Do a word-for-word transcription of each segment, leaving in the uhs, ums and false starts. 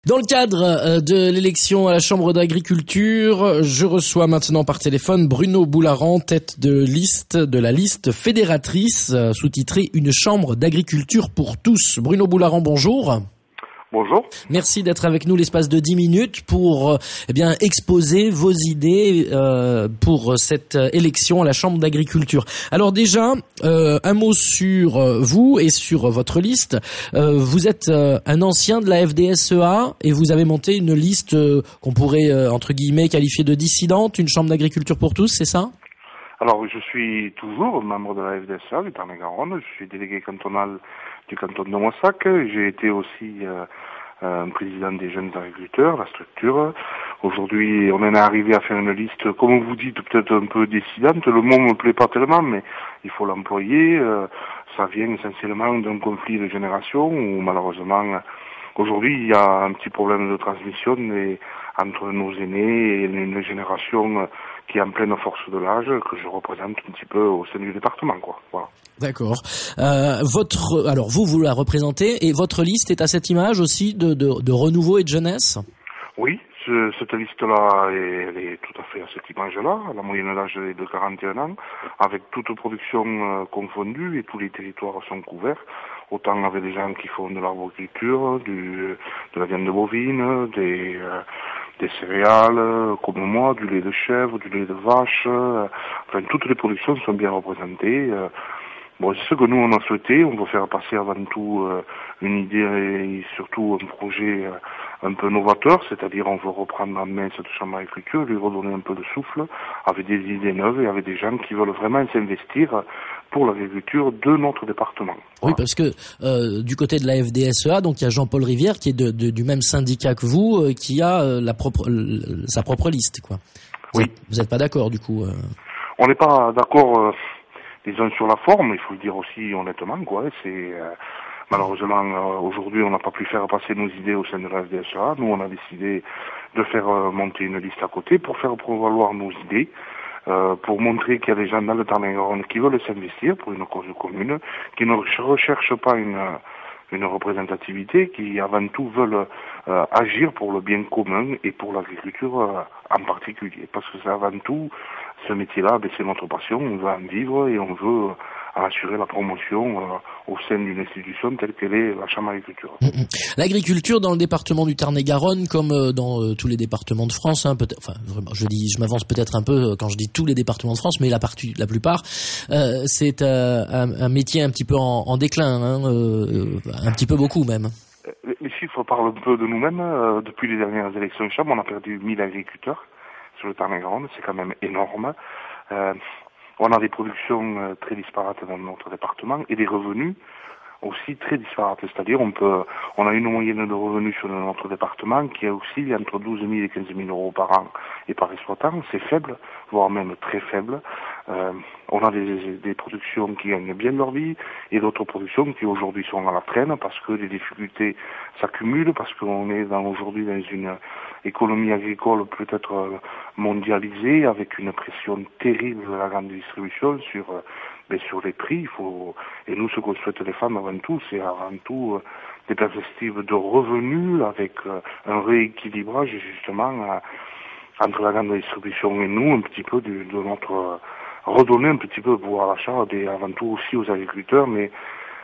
Dans le cadre de l'élection à la Chambre d'agriculture, je reçois maintenant par téléphone Bruno Boularan, tête de liste de la liste fédératrice, sous-titrée Une Chambre d'agriculture pour tous. Bruno Boularan, bonjour. Bonjour. Merci d'être avec nous l'espace de dix minutes pour eh bien exposer vos idées euh, pour cette élection à la Chambre d'agriculture. Alors déjà, euh, un mot sur vous et sur votre liste. Euh, vous êtes euh, un ancien de la F D S E A et vous avez monté une liste euh, qu'on pourrait, euh, entre guillemets, qualifier de dissidente, une Chambre d'agriculture pour tous, c'est ça ? Alors, je suis toujours membre de la F D S E A du Tarn-et-Garonne. Je suis délégué cantonal du canton de Moissac. J'ai été aussi euh, euh, président des jeunes agriculteurs, la structure. Aujourd'hui, on en est arrivé à faire une liste, comme vous dites, peut-être un peu dissidente. Le mot me plaît pas tellement, mais il faut l'employer. Euh, ça vient essentiellement d'un conflit de génération où, malheureusement, aujourd'hui, il y a un petit problème de transmission et, entre nos aînés et une génération qui est en pleine force de l'âge, que je représente un petit peu au sein du département, quoi. Voilà. D'accord. Euh, votre, alors vous, vous la représentez et votre liste est à cette image aussi de, de, de renouveau et de jeunesse ? Oui, ce, cette liste-là, est, elle est tout à fait à cette image-là. La moyenne d'âge est de quarante et un ans, avec toute production euh, confondue et tous les territoires sont couverts. Autant avec des gens qui font de l'arboriculture, du, de la viande bovine, des, euh, des céréales, euh, comme moi, du lait de chèvre, du lait de vache. Euh, enfin, toutes les productions sont bien représentées. Euh, bon, c'est ce que nous on a souhaité. On veut faire passer avant tout euh, une idée et surtout un projet euh, un peu novateur, c'est-à-dire on veut reprendre en main cette chambre d'agriculture, lui redonner un peu de souffle, avec des idées neuves et avec des gens qui veulent vraiment s'investir pour l'agriculture de notre département. Oui, parce que euh, du côté de la F D S E A, donc il y a Jean-Paul Rivière qui est de, de, du même syndicat que vous, euh, qui a euh, la propre, euh, sa propre liste, quoi. Vous oui. Êtes, vous n'êtes pas d'accord du coup euh... On n'est pas d'accord, euh, disons, sur la forme, il faut le dire aussi honnêtement, quoi. C'est euh, malheureusement euh, aujourd'hui on n'a pas pu faire passer nos idées au sein de la F D S E A. Nous on a décidé de faire euh, monter une liste à côté pour faire prévaloir nos idées. Euh, pour montrer qu'il y a des gens dans le Tarn-et-Garonne qui veulent s'investir pour une cause commune, qui ne recherchent pas une, une représentativité, qui avant tout veulent euh, agir pour le bien commun et pour l'agriculture euh, en particulier. Parce que c'est avant tout, ce métier-là, ben, c'est notre passion, on veut en vivre et on veut euh, assurer la promotion euh, au sein d'une institution telle qu'elle est la Chambre d'agriculture. Mmh. L'agriculture dans le département du Tarn-et-Garonne, comme euh, dans euh, tous les départements de France, hein, peut-être, enfin, vraiment, je dis, je m'avance peut-être un peu euh, quand je dis tous les départements de France, mais la, partie, la plupart, euh, c'est euh, un, un métier un petit peu en, en déclin, hein, euh, un petit peu beaucoup même. Les chiffres parlent un peu de nous-mêmes. Euh, depuis les dernières élections de Chambre, on a perdu mille agriculteurs sur le Tarn-et-Garonne, c'est quand même énorme. Euh, on a des productions euh, très disparates dans notre département et des revenus aussi très disparates. C'est-à-dire, on peut, on a une moyenne de revenus sur notre département qui est aussi entre douze mille et quinze mille euros par an et par exploitant. C'est faible, voire même très faible. Euh, on a des, des productions qui gagnent bien leur vie et d'autres productions qui aujourd'hui sont à la traîne parce que les difficultés s'accumulent, parce qu'on est dans, aujourd'hui dans une économie agricole peut-être mondialisée avec une pression terrible de la grande distribution sur mais sur les prix. Il faut, et nous, ce qu'on souhaite défendre avant tout, c'est avant tout euh, des perspectives de revenus avec euh, un rééquilibrage justement euh, entre la grande distribution et nous, un petit peu de, de notre euh, redonner un petit peu de pouvoir d'achat, et avant tout aussi aux agriculteurs, mais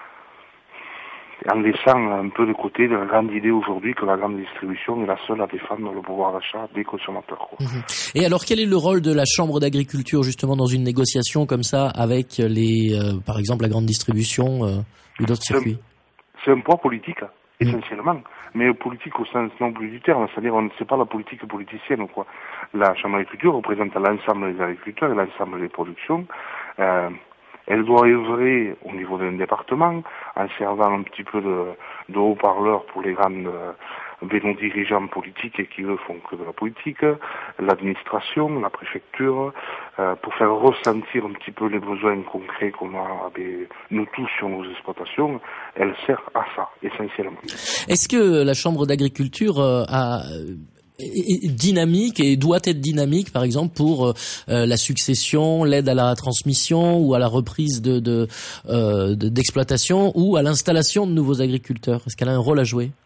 en laissant un peu de côté la grande idée aujourd'hui que la grande distribution est la seule à défendre le pouvoir d'achat des consommateurs. Quoi. Mmh. Et alors, quel est le rôle de la Chambre d'agriculture justement dans une négociation comme ça avec les, euh, par exemple, la grande distribution euh, ou d'autres c'est circuits ? un, c'est un poids politique, essentiellement, mmh. mais politique au sens noble du terme, c'est-à-dire on ne sait pas la politique politicienne. Quoi. La Chambre d'agriculture représente l'ensemble des agriculteurs et l'ensemble des productions. Euh, Elle doit œuvrer au niveau d'un département, en servant un petit peu de, de haut-parleur pour les grandes euh, nos dirigeants politiques et qui, eux, font que de la politique, l'administration, la préfecture, euh, pour faire ressentir un petit peu les besoins concrets qu'on a, ben, nous tous, sur nos exploitations. Elle sert à ça, essentiellement. Est-ce que la Chambre d'agriculture euh, a... est dynamique et doit être dynamique, par exemple, pour euh, la succession, l'aide à la transmission ou à la reprise de, de, euh, de, d'exploitation ou à l'installation de nouveaux agriculteurs? Est-ce qu'elle a un rôle à jouer?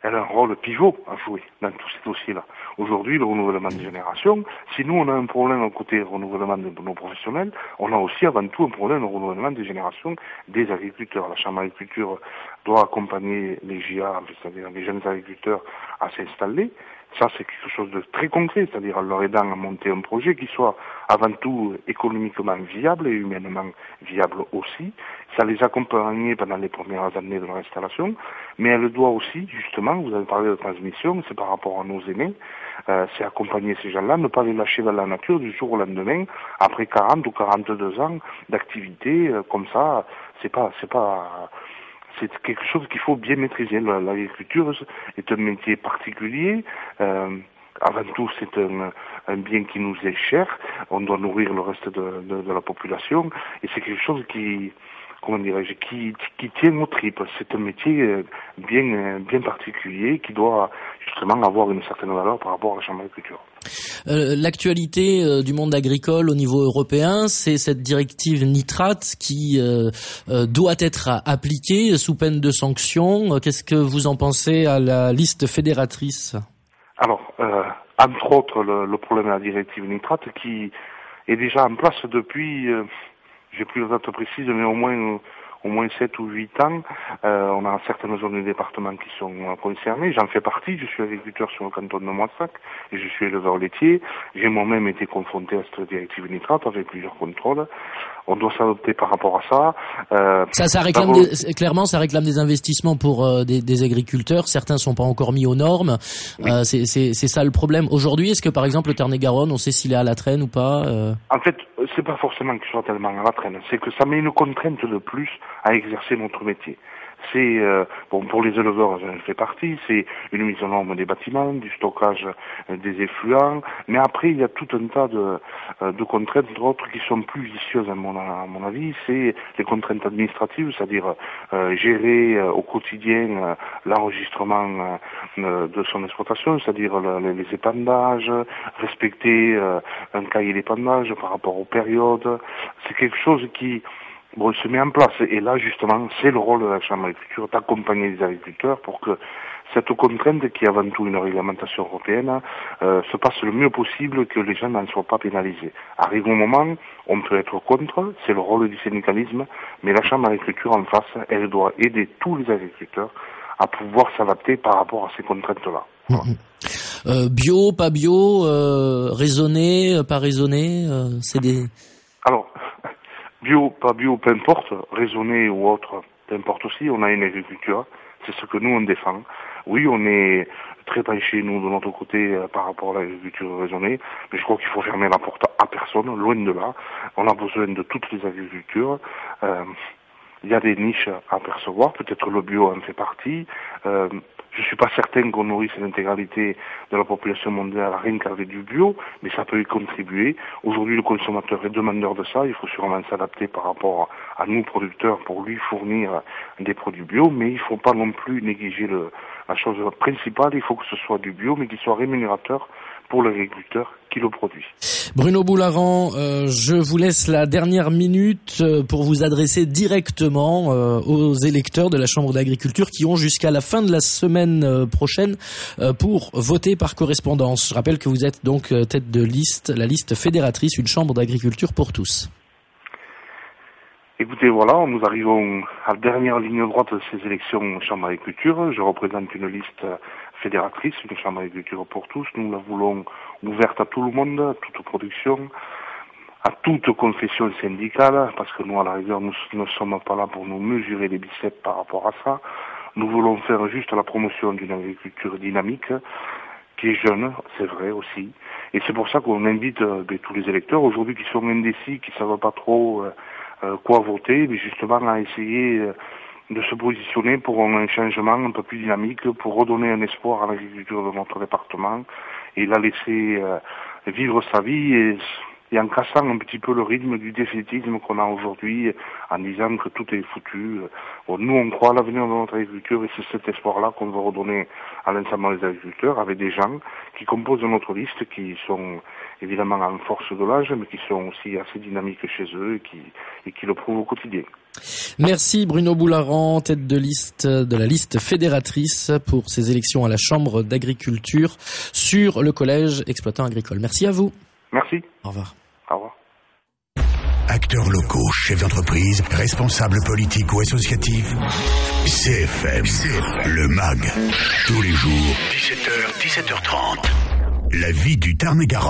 elle a un rôle pivot à jouer dans tous ces dossiers-là. Aujourd'hui, le renouvellement des générations, si nous on a un problème côté renouvellement de nos professionnels, on a aussi avant tout un problème de renouvellement des générations des agriculteurs. La Chambre d'agriculture doit accompagner les J A, c'est-à-dire les jeunes agriculteurs, à s'installer. Ça, c'est quelque chose de très concret, c'est-à-dire en leur aidant à monter un projet qui soit avant tout économiquement viable et humainement viable aussi. Ça les accompagner pendant les premières années de leur installation, mais elle doit aussi, justement, vous avez parlé de transmission, c'est par rapport à nos aînés, euh, c'est accompagner ces gens-là, ne pas les lâcher dans la nature du jour au lendemain, après quarante ou quarante-deux ans d'activité, euh, comme ça, c'est pas, c'est pas, c'est quelque chose qu'il faut bien maîtriser. L'agriculture est un métier particulier. Euh, avant tout, c'est un, un bien qui nous est cher. On doit nourrir le reste de, de, de la population. Et c'est quelque chose qui, comment dirais-je, qui, qui tient aux tripes. C'est un métier bien, bien particulier qui doit justement avoir une certaine valeur par rapport à la Chambre d'agriculture. Euh, l'actualité euh, du monde agricole au niveau européen, c'est cette directive nitrate qui euh, euh, doit être appliquée sous peine de sanctions. Qu'est-ce que vous en pensez à la liste fédératrice ? Alors, euh, entre autres, le, le problème de la directive nitrate qui est déjà en place depuis, euh, j'ai plus la date précise, mais au moins au moins sept ou huit ans. Euh, on a certaines zones du département qui sont concernées. J'en fais partie. Je suis agriculteur sur le canton de Moissac et je suis éleveur laitier. J'ai moi-même été confronté à cette directive nitrate avec plusieurs contrôles. On doit s'adapter par rapport à ça. Euh, ça, ça réclame des, clairement, ça réclame des investissements pour euh, des, des agriculteurs. Certains sont pas encore mis aux normes. Oui. Euh, c'est, c'est, c'est ça le problème. Aujourd'hui, est-ce que par exemple le Tarn-et-Garonne, on sait s'il est à la traîne ou pas euh... En fait, c'est pas forcément qu'il soit tellement à la traîne. C'est que ça met une contrainte de plus à exercer notre métier. C'est, euh, bon, pour les éleveurs, j'en fais partie, c'est une mise en norme des bâtiments, du stockage euh, des effluents, mais après, il y a tout un tas de, euh, de contraintes, d'autres qui sont plus vicieuses à mon, à mon avis, c'est les contraintes administratives, c'est-à-dire euh, gérer euh, au quotidien euh, l'enregistrement euh, de son exploitation, c'est-à-dire le, les épandages, respecter euh, un cahier d'épandage par rapport aux périodes, c'est quelque chose qui Bon, il se met en place. Et là, justement, c'est le rôle de la Chambre d'agriculture d'accompagner les agriculteurs pour que cette contrainte, qui est avant tout une réglementation européenne, euh, se passe le mieux possible, que les gens n'en soient pas pénalisés. Arrive un moment, on peut être contre, c'est le rôle du syndicalisme, mais la Chambre d'agriculture en face, elle doit aider tous les agriculteurs à pouvoir s'adapter par rapport à ces contraintes-là. Voilà. Mmh. Euh, bio, pas bio, euh, raisonné, pas raisonné, euh, c'est des... Alors... Bio, pas bio, peu importe, raisonné ou autre, peu importe aussi, on a une agriculture, c'est ce que nous on défend. Oui, on est très penchés, nous, de notre côté, euh, par rapport à l'agriculture raisonnée, mais je crois qu'il faut fermer la porte à personne, loin de là. On a besoin de toutes les agricultures. Euh, il y a des niches à percevoir, peut-être le bio en fait partie. Euh, je suis pas certain qu'on nourrisse l'intégralité de la population mondiale rien qu'avec du bio, mais ça peut y contribuer. Aujourd'hui, le consommateur est demandeur de ça, il faut sûrement s'adapter par rapport à nous, producteurs, pour lui fournir des produits bio, mais il faut pas non plus négliger le, la chose principale, il faut que ce soit du bio, mais qu'il soit rémunérateur pour l'agriculteur qui le produit. Bruno Boularan, euh, je vous laisse la dernière minute euh, pour vous adresser directement euh, aux électeurs de la Chambre d'agriculture qui ont jusqu'à la fin de la semaine euh, prochaine euh, pour voter par correspondance. Je rappelle que vous êtes donc euh, tête de liste, la liste fédératrice, une Chambre d'agriculture pour tous. Écoutez, voilà, nous arrivons à la dernière ligne droite de ces élections Chambre d'agriculture. Je représente une liste fédératrice, une Chambre d'agriculture pour tous. Nous la voulons ouverte à tout le monde, à toute production, à toute confession syndicale, parce que nous, à la rigueur, nous ne sommes pas là pour nous mesurer les biceps par rapport à ça. Nous voulons faire juste la promotion d'une agriculture dynamique, qui est jeune, c'est vrai aussi. Et c'est pour ça qu'on invite euh, tous les électeurs, aujourd'hui, qui sont indécis, qui ne savent pas trop... Euh, Euh, quoi voter, mais justement à essayer euh, de se positionner pour un changement un peu plus dynamique, pour redonner un espoir à l'agriculture de notre département et la laisser euh, vivre sa vie et, et en cassant un petit peu le rythme du défaitisme qu'on a aujourd'hui, en disant que tout est foutu. Bon, nous, on croit à l'avenir de notre agriculture et c'est cet espoir-là qu'on veut redonner à l'ensemble des agriculteurs, avec des gens qui composent notre liste, qui sont évidemment en force de l'âge, mais qui sont aussi assez dynamiques chez eux et qui, et qui le prouvent au quotidien. Merci Bruno Boularan, tête de liste de la liste fédératrice pour ces élections à la Chambre d'agriculture sur le collège exploitant agricole. Merci à vous. Merci. Au revoir. Au revoir. Acteurs locaux, chefs d'entreprise, responsables politiques ou associatifs, C F M, C F M, le M A G, tous les jours, dix-sept heures, dix-sept heures trente. La vie du Tarn-et-Garonne.